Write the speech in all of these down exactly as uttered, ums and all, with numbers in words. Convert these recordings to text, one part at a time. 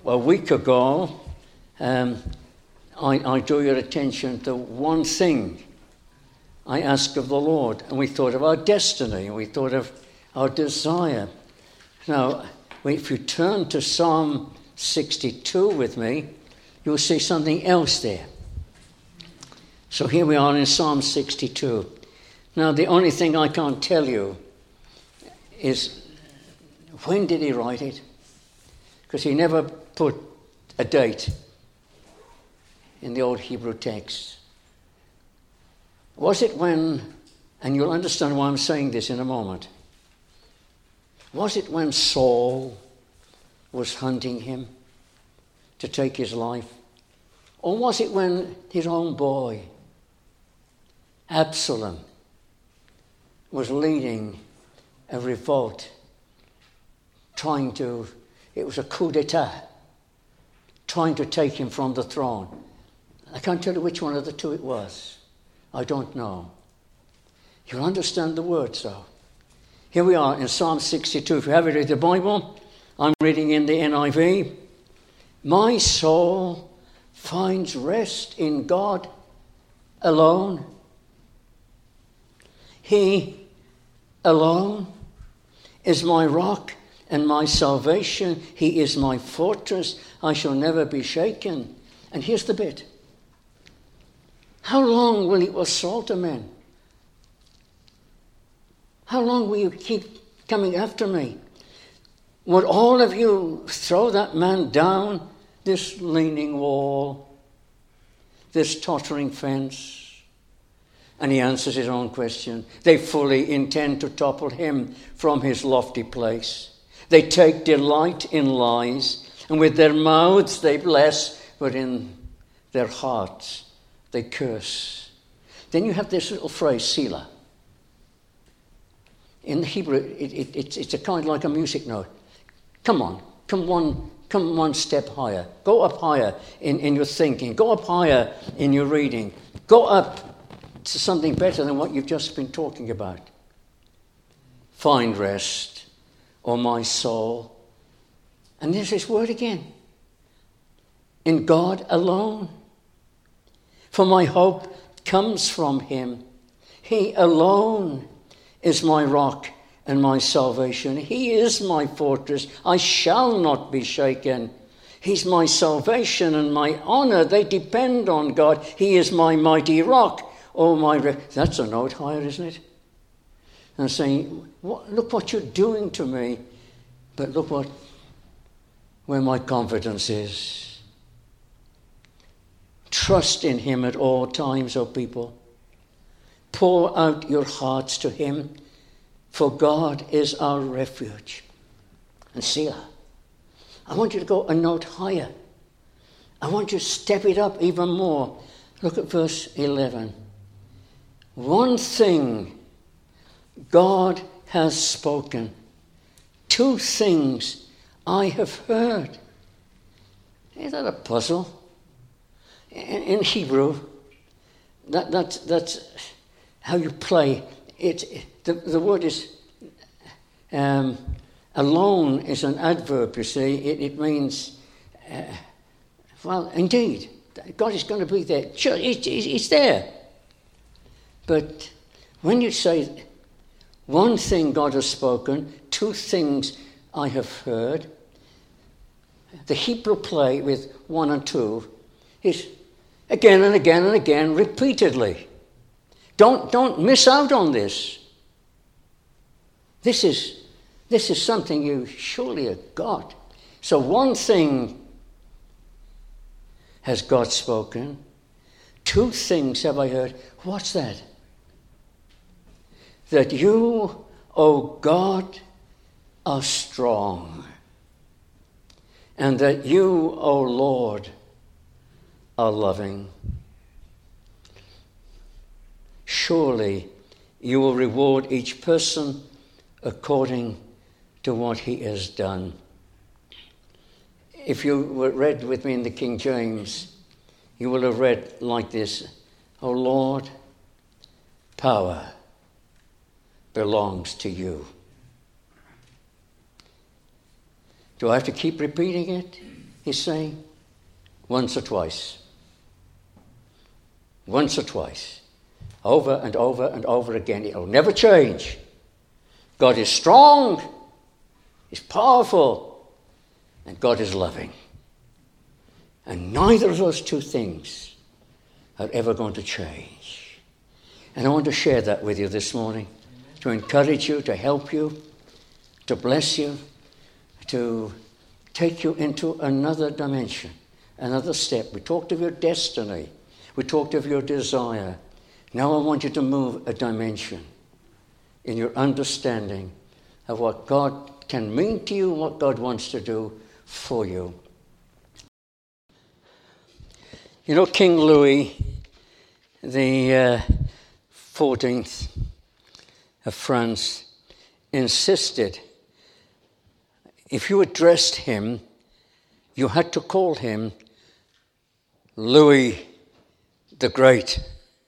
a week ago, um, I, I drew your attention to one thing I asked of the Lord, and we thought of our destiny, and we thought of our desire. Now, if you turn to Psalm sixty-two with me, you'll see something else there. So here we are in Psalm sixty-two. Now, the only thing I can't tell you is when did he write it? Because he never put a date in the old Hebrew text. Was it when, and you'll understand why I'm saying this in a moment, was it when Saul was hunting him to take his life? Or was it when his own boy, Absalom, was leading a revolt, trying to, it was a coup d'etat, trying to take him from the throne? I can't tell you which one of the two it was. I don't know. You'll understand the words, though. Here we are in Psalm sixty-two. If you have it in the Bible, I'm reading in the N I V. My soul finds rest in God alone. He alone is my rock and my salvation. He is my fortress. I shall never be shaken. And here's the bit. How long will you assault a man? How long will you keep coming after me? Would all of you throw that man down this leaning wall, this tottering fence? And he answers his own question. They fully intend to topple him from his lofty place. They take delight in lies, and with their mouths they bless, but in their hearts they curse. Then you have this little phrase, Selah. In the Hebrew, it, it, it's, it's a kind of like a music note. Come on, come one, come one step higher. Go up higher in, in your thinking. Go up higher in your reading. Go up to something better than what you've just been talking about. Find rest, O my soul. And there's this word again. In God alone. For my hope comes from him. He alone is my rock and my salvation. He is my fortress. I shall not be shaken. He's my salvation and my honor. They depend on God. He is my mighty rock. Oh, my... Re- That's a note higher, isn't it? And saying, what, look what you're doing to me. But look what, where my confidence is. Trust in him at all times, O people. Pour out your hearts to him, for God is our refuge. And Selah, I want you to go a note higher. I want you to step it up even more. Look at verse eleven. One thing God has spoken. Two things I have heard. Is that a puzzle? In Hebrew, that, that, that's how you play. It, the, the word is, um, alone is an adverb, you see. It, it means, uh, well, indeed, God is going to be there. Sure, it, it, it's there. But when you say, one thing God has spoken, two things I have heard, the Hebrew play with one and two is again and again and again, repeatedly. Don't, don't miss out on this. This is, this is something you surely have got. So one thing has God spoken. Two things have I heard. What's that? That you, O God, are strong. And that you, O Lord, are loving. Surely you will reward each person according to what he has done. If you were read with me in the King James, you will have read like this: O Lord, power belongs to you. Do I have to keep repeating it? he's saying? Once or twice. Once or twice. Over and over and over again. It'll never change. God is strong. He's powerful. And God is loving. And neither of those two things are ever going to change. And I want to share that with you this morning. To encourage you, to help you, to bless you, to take you into another dimension, another step. We talked of your destiny. We talked of your desire. Now I want you to move a dimension in your understanding of what God can mean to you, what God wants to do for you. You know, King Louis the uh, fourteenth of France insisted if you addressed him, you had to call him Louis the Great.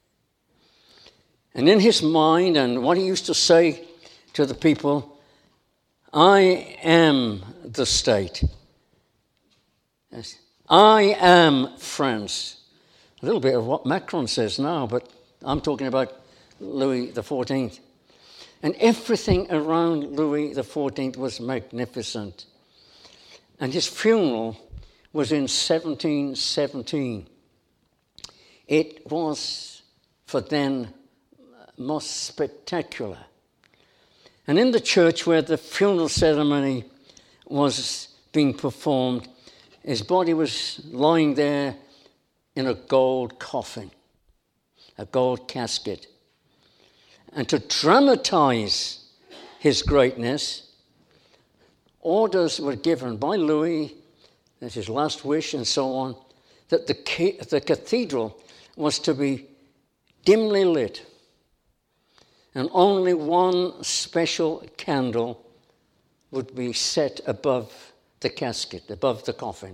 And in his mind, and what he used to say to the people, I am the state. Yes. I am France. A little bit of what Macron says now, but I'm talking about Louis the fourteenth. And everything around Louis the fourteenth was magnificent. And his funeral was in seventeen seventeen. It was, for then, most spectacular. And in the church where the funeral ceremony was being performed, his body was lying there in a gold coffin, a gold casket. And to dramatize his greatness, orders were given by Louis, that's his last wish and so on, that the, the cathedral was to be dimly lit and only one special candle would be set above the casket, above the coffin.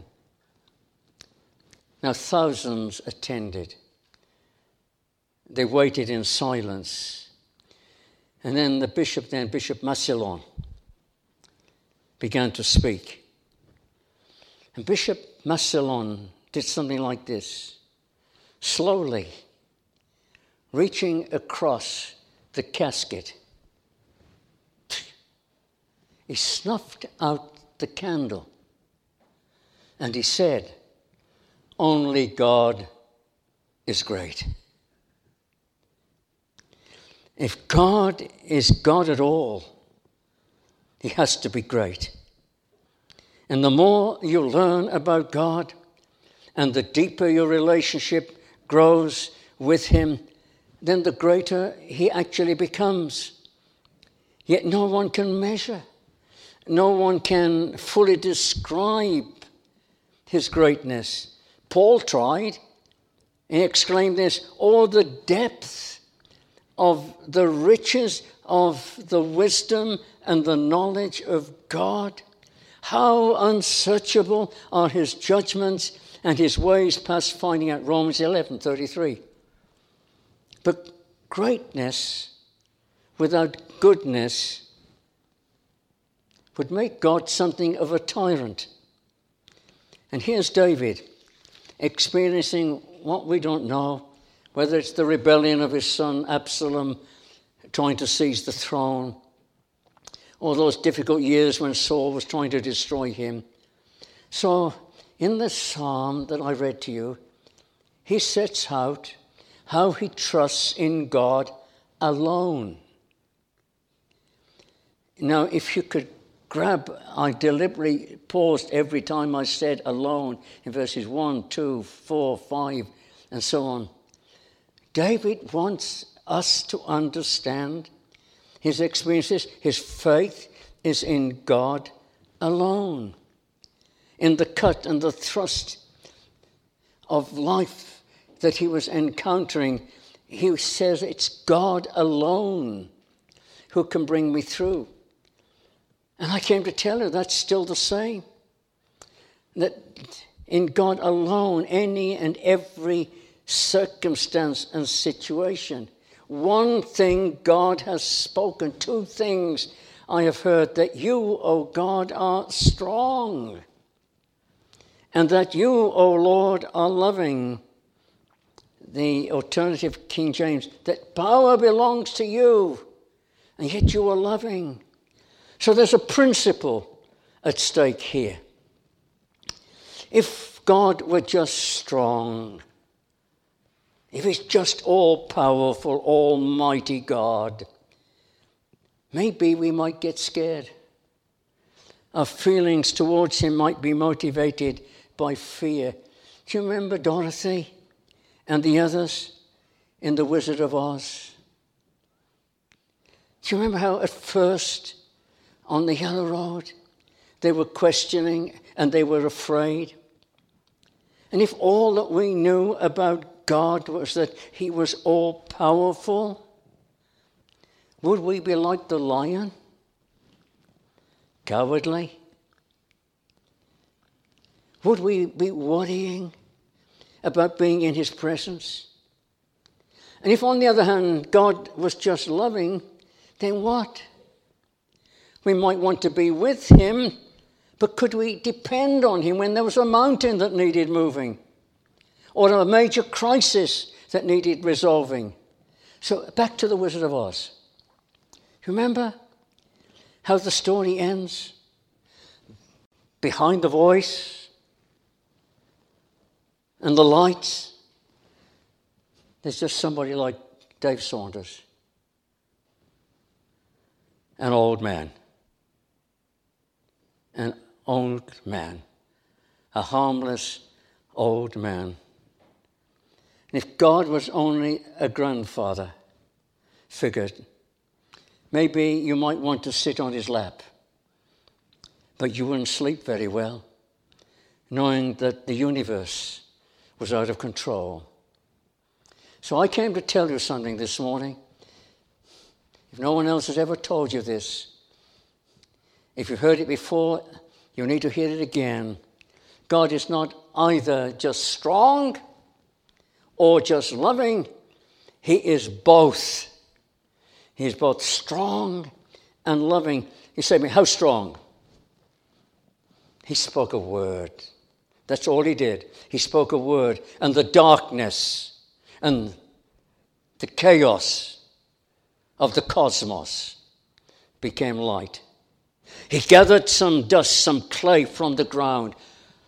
Now thousands attended. They waited in silence. And then the bishop, then Bishop Massillon, began to speak. And Bishop Massillon did something like this. Slowly, reaching across the casket, he snuffed out the candle. And he said, only God is great. If God is God at all, he has to be great. And the more you learn about God and the deeper your relationship grows with him, then the greater he actually becomes. Yet no one can measure. No one can fully describe his greatness. Paul tried. He exclaimed this, oh, the depth of the riches of the wisdom and the knowledge of God. How unsearchable are his judgments and his ways past finding out. Romans eleven thirty-three. But greatness without goodness would make God something of a tyrant. And here's David experiencing what we don't know, whether it's the rebellion of his son Absalom trying to seize the throne, or those difficult years when Saul was trying to destroy him. So in the psalm that I read to you, he sets out how he trusts in God alone. Now, if you could grab, I deliberately paused every time I said alone in verses one, two, four, five, and so on. David wants us to understand his experiences. His faith is in God alone. In the cut and the thrust of life that he was encountering, he says it's God alone who can bring me through. And I came to tell her that's still the same. That in God alone, any and every circumstance and situation. One thing God has spoken, two things I have heard, that you, O God, are strong and that you, O Lord, are loving. The alternative King James, that power belongs to you, and yet you are loving. So there's a principle at stake here. If God were just strong, if he's just all-powerful, almighty God, maybe we might get scared. Our feelings towards him might be motivated by fear. Do you remember Dorothy and the others in The Wizard of Oz? Do you remember how at first on the yellow road they were questioning and they were afraid? And if all that we knew about God was that he was all-powerful, would we be like the lion? Cowardly? Would we be worrying about being in his presence? And if, on the other hand, God was just loving, then what? We might want to be with him, but could we depend on him when there was a mountain that needed moving or a major crisis that needed resolving? So back to The Wizard of Oz. Remember how the story ends? Behind the voice and the lights, there's just somebody like Dave Saunders, an old man, an old man, a harmless old man. And if God was only a grandfather figure, maybe you might want to sit on his lap, but you wouldn't sleep very well, knowing that the universe was out of control. So I came to tell you something this morning. If no one else has ever told you this, if you've heard it before, you need to hear it again. God is not either just strong or just loving. He is both. He is both strong and loving. You say to me, how strong? He spoke a word. That's all he did. He spoke a word, and the darkness and the chaos of the cosmos became light. He gathered some dust, some clay from the ground.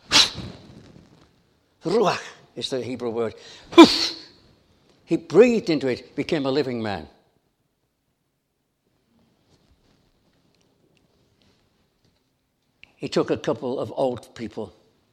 Ruach is the Hebrew word. He breathed into it, became a living man. He took a couple of old people,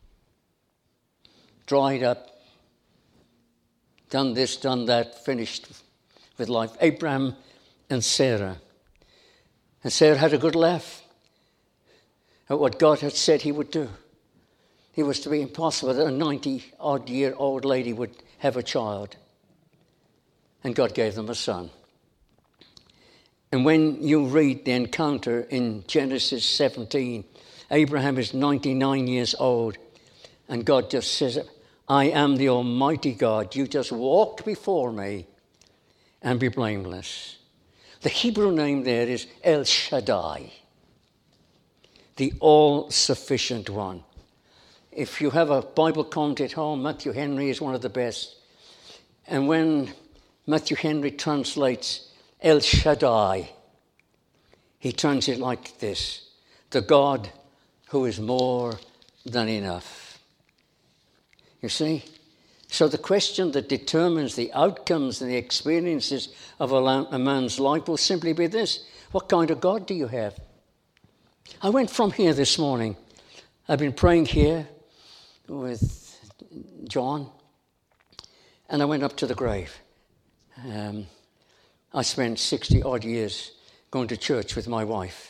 dried up, done this, done that, finished with life. Abraham and Sarah. And Sarah had a good laugh at what God had said he would do. It was to be impossible that a ninety-odd-year-old lady would have a child. And God gave them a son. And when you read the encounter in Genesis seventeen, Abraham is ninety-nine years old, and God just says, I am the Almighty God. You just walk before me and be blameless. The Hebrew name there is El Shaddai, the all-sufficient one. If you have a Bible commentary at home, Matthew Henry is one of the best. And when Matthew Henry translates El Shaddai, he turns it like this: the God who is more than enough. You see? So the question that determines the outcomes and the experiences of a man's life will simply be this: what kind of God do you have? I went from here this morning. I've been praying here with John, and I went up to the grave. Um, I spent sixty-odd years going to church with my wife.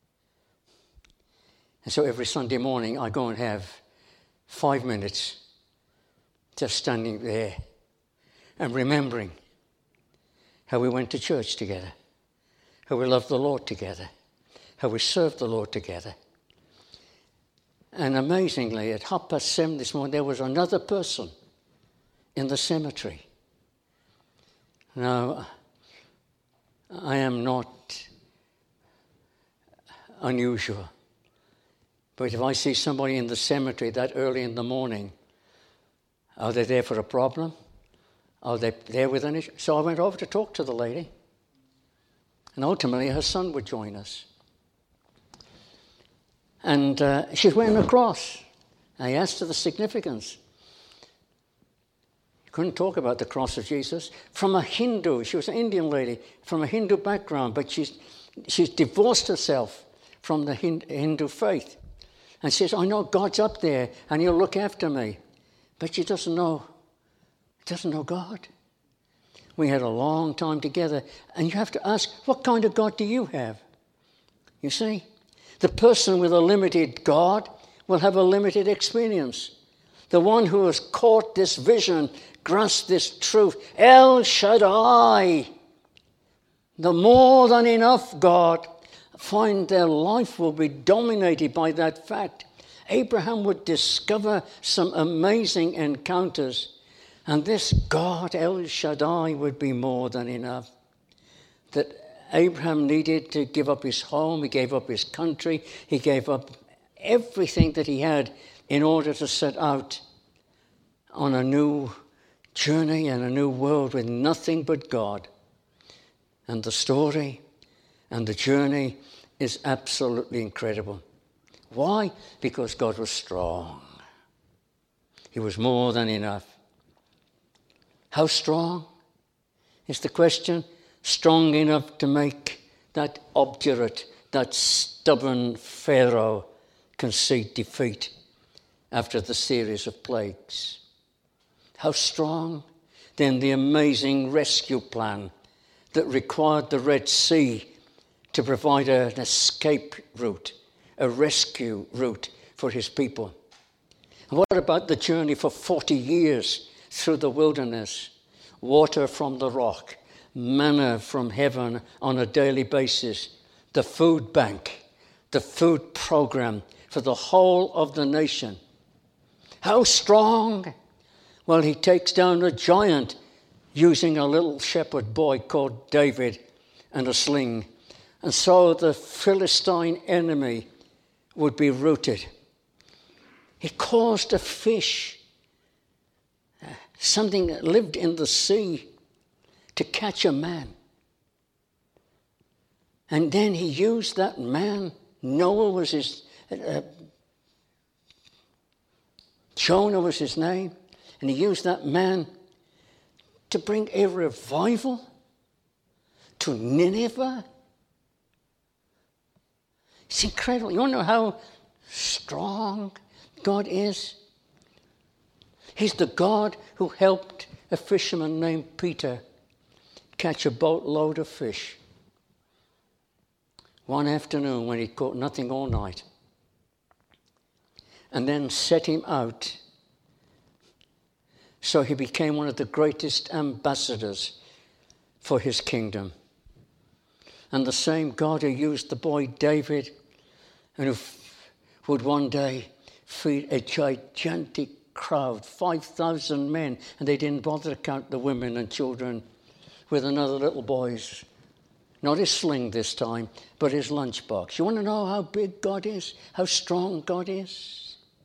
And so every Sunday morning I go and have five minutes just standing there and remembering how we went to church together, how we loved the Lord together, how we served the Lord together. And amazingly, at half past seven this morning, there was another person in the cemetery. Now, I am not unusual, But if I see somebody in the cemetery that early in the morning, are they there for a problem? Are they there with an issue? So I went over to talk to the lady. And ultimately her son would join us. And uh, she was wearing a cross. I asked her the significance. You couldn't talk about the cross of Jesus. From a Hindu, she was an Indian lady, from a Hindu background, but she's, she's divorced herself from the Hindu faith. And she says, I know God's up there and he'll look after me. But she doesn't know, doesn't know God. We had a long time together. And you have to ask, what kind of God do you have? You see, the person with a limited God will have a limited experience. The one who has caught this vision, grasped this truth, El Shaddai, the more than enough God, find their life will be dominated by that fact. Abraham would discover some amazing encounters, and this God, El Shaddai, would be more than enough. That Abraham needed to give up his home, he gave up his country, he gave up everything that he had in order to set out on a new journey and a new world with nothing but God. And the story and the journey is absolutely incredible. Why? Because God was strong. He was more than enough. How strong is the question? Strong enough to make that obdurate, that stubborn Pharaoh concede defeat after the series of plagues. How strong? Then the amazing rescue plan that required the Red Sea to provide an escape route, a rescue route for his people. And what about the journey for forty years through the wilderness? Water from the rock, manna from heaven on a daily basis, the food bank, the food program for the whole of the nation. How strong? Well, he takes down a giant using a little shepherd boy called David and a sling. And so the Philistine enemy would be routed. He caused a fish, something that lived in the sea, to catch a man. And then he used that man. Noah was his, uh, Jonah was his name. And he used that man to bring a revival to Nineveh. It's incredible. You want to know how strong God is? He's the God who helped a fisherman named Peter catch a boatload of fish one afternoon when he'd caught nothing all night, and then set him out so he became one of the greatest ambassadors for his kingdom. And the same God who used the boy David and who f- would one day feed a gigantic crowd, five thousand men, and they didn't bother to count the women and children with another little boy's, not his sling this time, but his lunchbox. You want to know how big God is, how strong God is?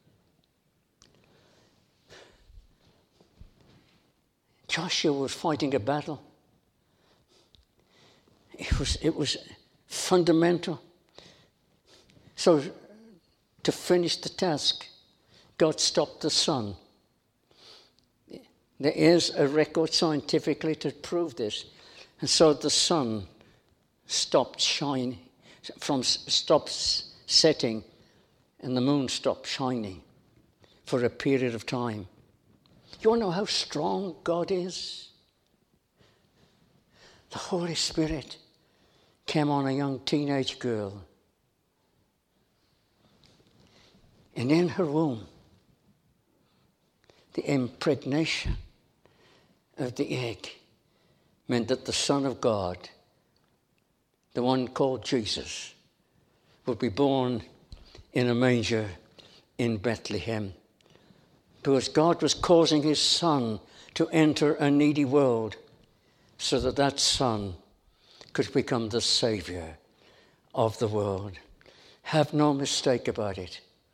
Joshua was fighting a battle. It was, it was fundamental. So to finish the task, God stopped the sun. There is a record scientifically to prove this. And so the sun stopped shining, from stopped setting, and the moon stopped shining for a period of time. You want to know how strong God is? The Holy Spirit came on a young teenage girl. And in her womb, the impregnation of the egg meant that the Son of God, the one called Jesus, would be born in a manger in Bethlehem. Because God was causing his Son to enter a needy world so that that Son could become the Savior of the world. Have no mistake about it.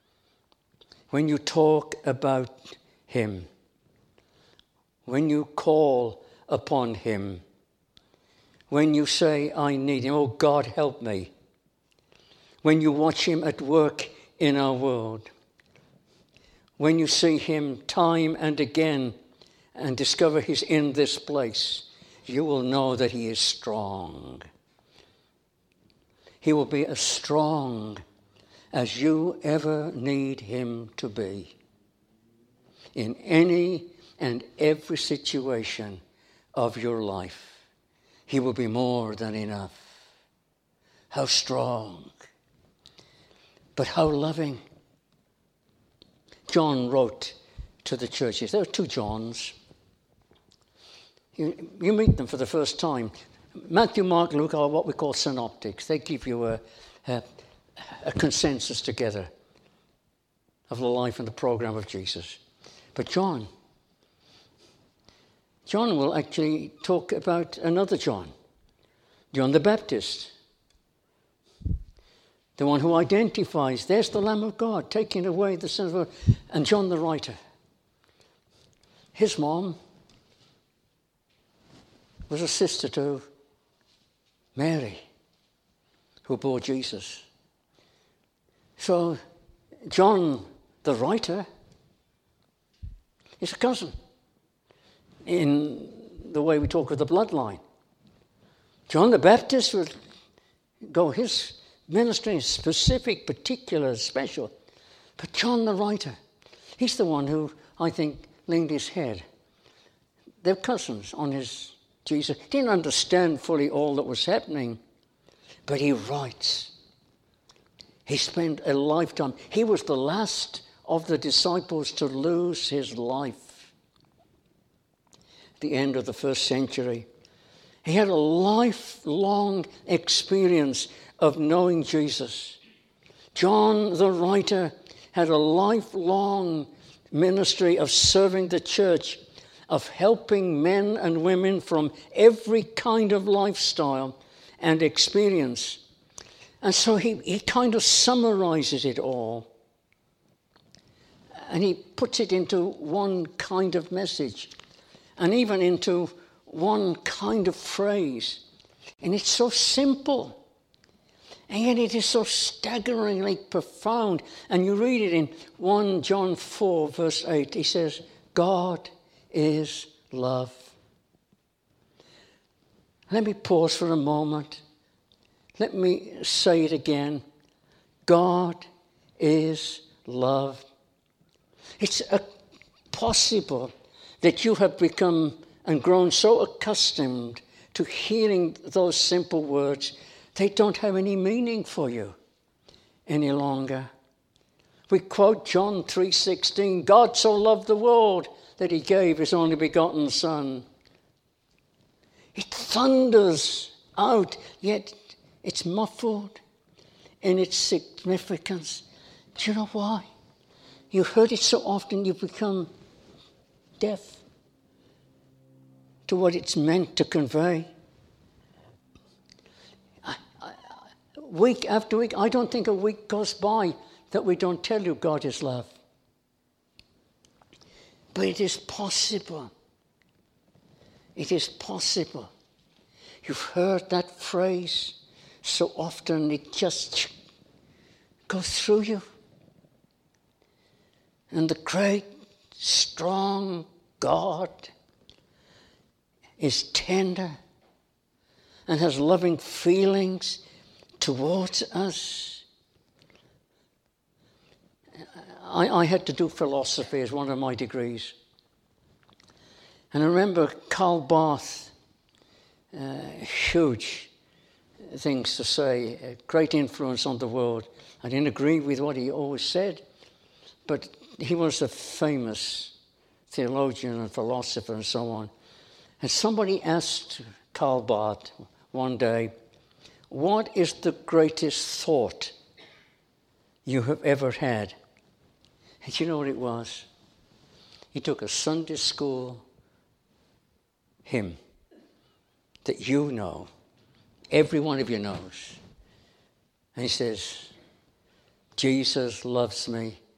when you talk about him, when you call upon him, when you say, I need him, oh God, help me, when you watch him at work in our world, when you see him time and again and discover he's in this place, you will know that he is strong. He will be as strong as you ever need him to be in any and every situation of your life. He will be more than enough. How strong, but how loving. John wrote to the churches. There are two Johns. You, you meet them for the first time. Matthew, Mark, Luke are what we call synoptics. They give you a, a, a consensus together of the life and the program of Jesus. But John, John will actually talk about another John, John the Baptist, the one who identifies, there's the Lamb of God taking away the sins of the world, and John the writer. His mom was a sister to Mary, who bore Jesus. So John the writer is a cousin in the way we talk of the bloodline. John the Baptist would go, his ministry is specific, particular, special. But John the writer, he's the one who, I think, leaned his head. They're cousins on his Jesus. He didn't understand fully all that was happening, but he writes. He spent a lifetime. He was the last of the disciples to lose his life at the end of the first century. He had a lifelong experience of knowing Jesus. John the writer had a lifelong ministry of serving the church, of helping men and women from every kind of lifestyle and experience. And so he, he kind of summarizes it all. And he puts it into one kind of message, and even into one kind of phrase. And it's so simple, and yet it is so staggeringly profound. And you read it in First John four, verse eight. He says, God is love. Let me pause for a moment. Let me say it again. God is love. It's uh, possible that you have become and grown so accustomed to hearing those simple words, they don't have any meaning for you any longer. We quote John three sixteen, God so loved the world that he gave his only begotten Son. It thunders out, yet it's muffled in its significance. Do you know why? You heard it so often you become deaf to what it's meant to convey. I, I, week after week, I don't think a week goes by that we don't tell you God is love. But it is possible. It is possible. You've heard that phrase so often, it just goes through you. And the great, strong God is tender and has loving feelings towards us. I, I had to do philosophy as one of my degrees. And I remember Karl Barth, uh, huge things to say, a great influence on the world. I didn't agree with what he always said, but he was a famous theologian and philosopher and so on. And somebody asked Karl Barth one day, what is the greatest thought you have ever had? And you know what it was? He took a Sunday school hymn that you know, every one of you knows. And he says, Jesus loves me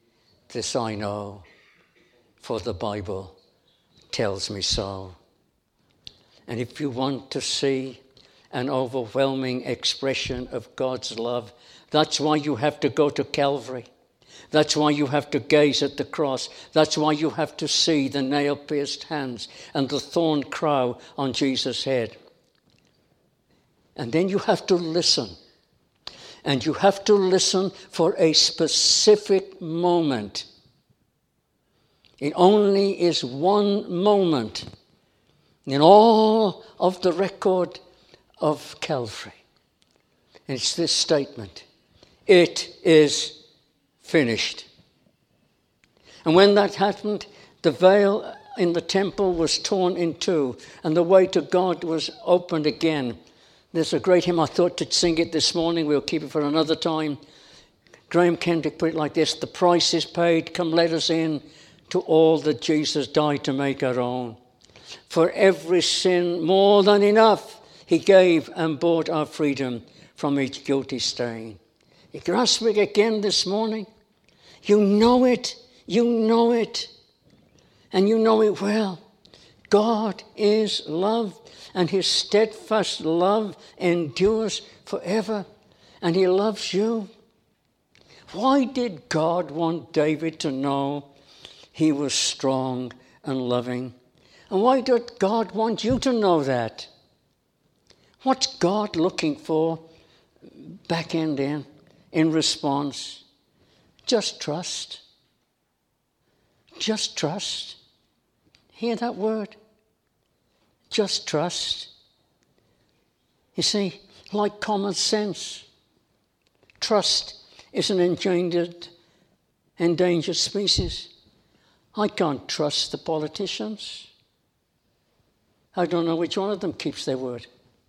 This I know, for the Bible tells me so. And if you want to see an overwhelming expression of God's love, that's why you have to go to Calvary. That's why you have to gaze at the cross. That's why you have to see the nail-pierced hands and the thorn crown on Jesus' head. And then you have to listen. And you have to listen for a specific moment. It only is one moment in all of the record of Calvary. And it's this statement: it is finished. And when that happened, the veil in the temple was torn in two, and the way to God was opened again. There's a great hymn, I thought to sing it this morning. We'll keep it for another time. Graham Kendrick put it like this: the price is paid, come let us in to all that Jesus died to make our own. For every sin, more than enough, he gave and bought our freedom from each guilty stain. You grasp it again this morning? You know it, you know it, and you know it well. God is love, and his steadfast love endures forever, and he loves you. Why did God want David to know he was strong and loving? And why did God want you to know that? What's God looking for back end in, in response? Just trust. Just trust. Hear that word? Just trust. You see, like common sense, trust is an endangered, endangered species. I can't trust the politicians. I don't know which one of them keeps their word.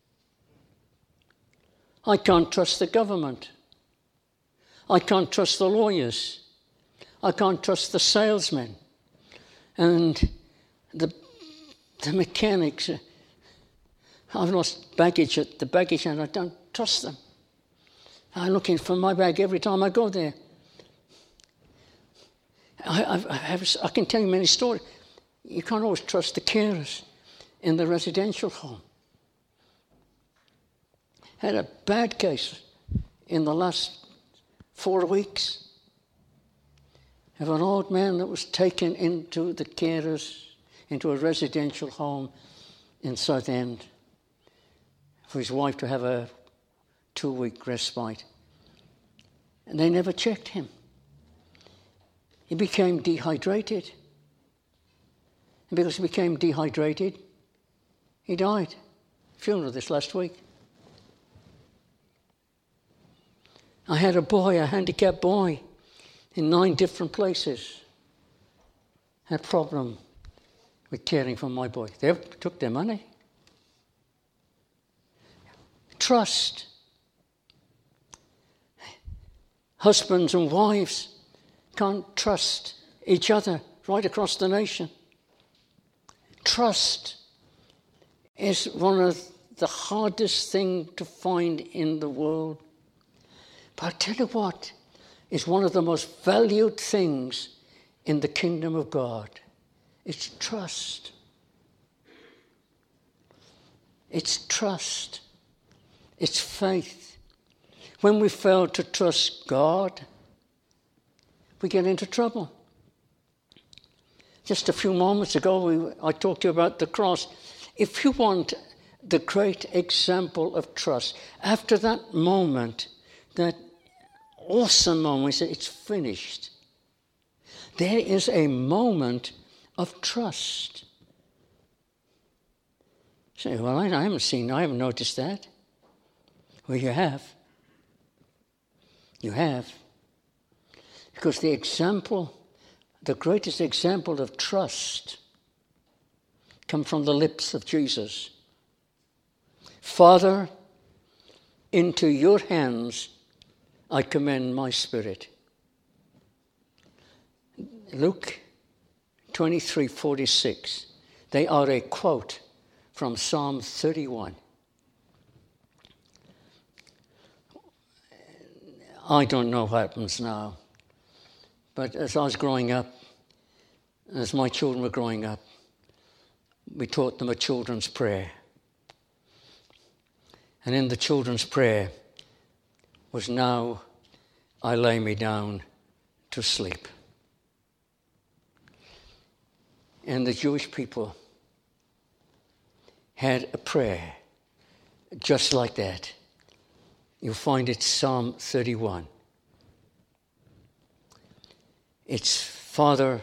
I can't trust the government. I can't trust the lawyers. I can't trust the salesmen and the the mechanics. I've lost baggage at the baggage and I don't trust them. I'm looking for my bag every time I go there. I, I, I, have, I can tell you many stories. You can't always trust the carers in the residential home. Had a bad case in the last four weeks of an old man that was taken into the carers, into a residential home in Southend for his wife to have a two-week respite. And they never checked him. He became dehydrated. And because he became dehydrated, he died. Funeral this last week. I had a boy, a handicapped boy, in nine different places. Had a problem with caring for my boy. They took their money. Trust. Husbands and wives can't trust each other right across the nation. Trust is one of the hardest things to find in the world. But I'll tell you what is one of the most valued things in the kingdom of God. It's trust. It's trust. It's faith. When we fail to trust God, we get into trouble. Just a few moments ago, we, I talked to you about the cross. If you want the great example of trust, after that moment, that awesome moment, we say, it's finished. There is a moment of trust. You say, well, I haven't seen, I haven't noticed that. Well, you have. You have. Because the example, the greatest example of trust come from the lips of Jesus. Father, into your hands I commend my spirit. Luke twenty-three forty-six. They are a quote from Psalm thirty-one. I don't know what happens now, But as I was growing up, as my children were growing up, we taught them a children's prayer. And in the children's prayer was, now I lay me down to sleep. And the Jewish people had a prayer just like that. You'll find it Psalm thirty-one. It's, Father,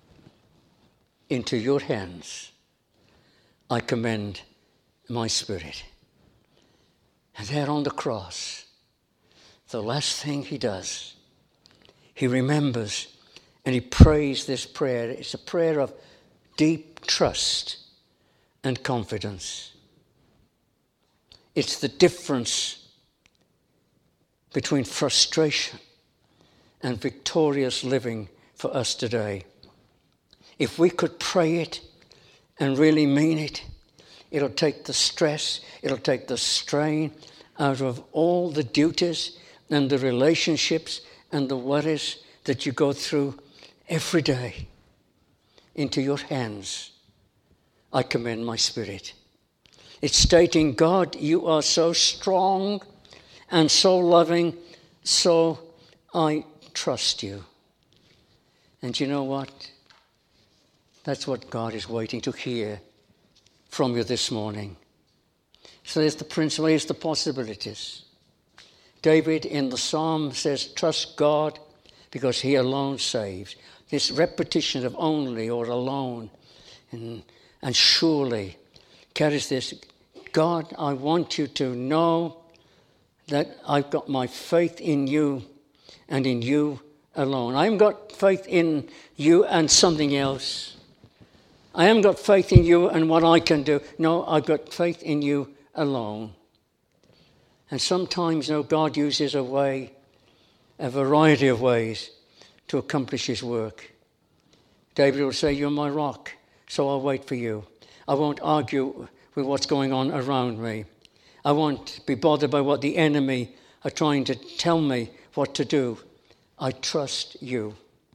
into your hands I commend my spirit. And there on the cross, the last thing he does, he remembers and he prays this prayer. It's a prayer of deep trust and confidence. It's the difference between frustration and victorious living for us today. If we could pray it and really mean it, it'll take the stress, it'll take the strain out of all the duties and the relationships and the worries that you go through every day. Into your hands I commend my spirit. It's stating, God, you are so strong and so loving, so I trust you. And you know what? That's what God is waiting to hear from you this morning. So there's the principle, here's the possibilities. David in the psalm says, trust God because he alone saves. This repetition of only or alone and, and surely carries this, God, I want you to know that I've got my faith in you and in you alone. I haven't got faith in you and something else. I haven't got faith in you and what I can do. No, I've got faith in you alone. And sometimes, you know, God uses a way, a variety of ways to accomplish his work. David will say, you're my rock, so I'll wait for you. I won't argue with what's going on around me. I won't be bothered by what the enemy are trying to tell me what to do. I trust you.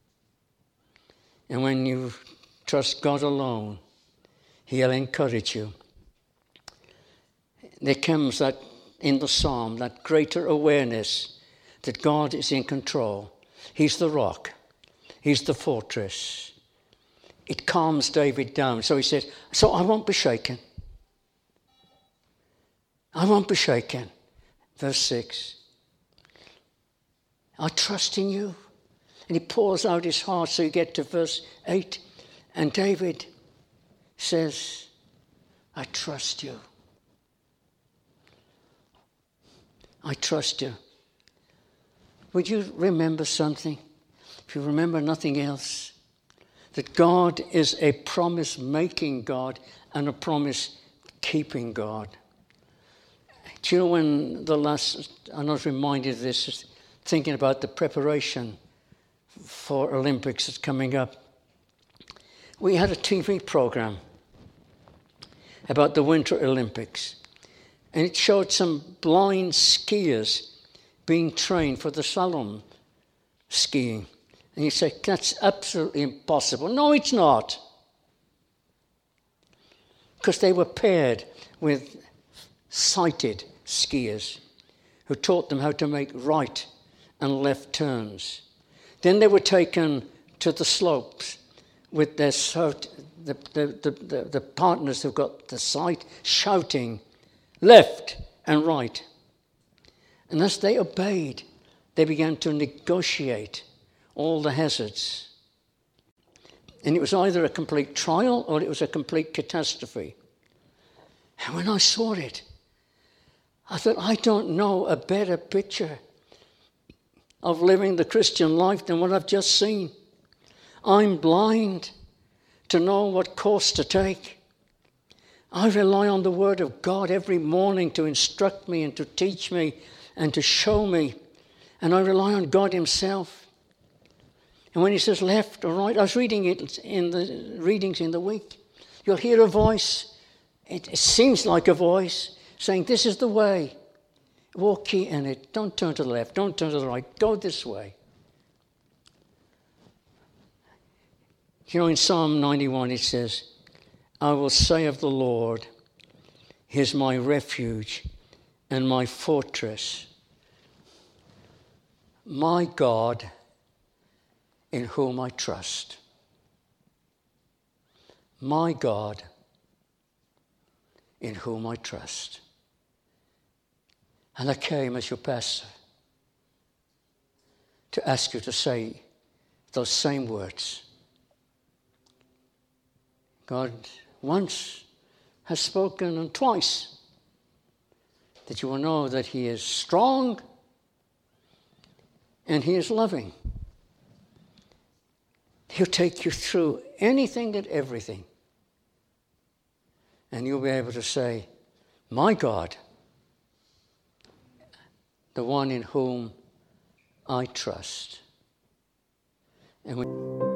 And when you trust God alone, he'll encourage you. There comes that in the psalm, that greater awareness that God is in control. He's the rock. He's the fortress. It calms David down. So he says, so I won't be shaken. I won't be shaken. Verse six. I trust in you. And he pours out his heart. So you get to verse eight. And David says, I trust you. I trust you. Would you remember something? If you remember nothing else, that God is a promise-making God and a promise-keeping God. Do you know when the last, I'm not reminded of this, thinking about the preparation for Olympics that's coming up. We had a T V program about the Winter Olympics, and it showed some blind skiers being trained for the slalom skiing. And you say, that's absolutely impossible. No, it's not. Because they were paired with sighted skiers who taught them how to make right and left turns. Then they were taken to the slopes with their the, the, the, the, the partners who got the sight shouting left and right. And as they obeyed, they began to negotiate all the hazards. And it was either a complete trial or it was a complete catastrophe. And when I saw it, I thought, I don't know a better picture of living the Christian life than what I've just seen. I'm blind to know what course to take. I rely on the Word of God every morning to instruct me and to teach me and to show me. And I rely on God himself. And when he says left or right, I was reading it in the readings in the week. You'll hear a voice. It, it seems like a voice saying, this is the way. Walk ye in it. Don't turn to the left. Don't turn to the right. Go this way. You know, in Psalm ninety-one it says, I will say of the Lord, he is my refuge and my fortress, my God in whom I trust. My God in whom I trust. And I came as your pastor to ask you to say those same words. God once has spoken, and twice, that you will know that he is strong and he is loving. He'll take you through anything and everything. And you'll be able to say, my God, the one in whom I trust. And when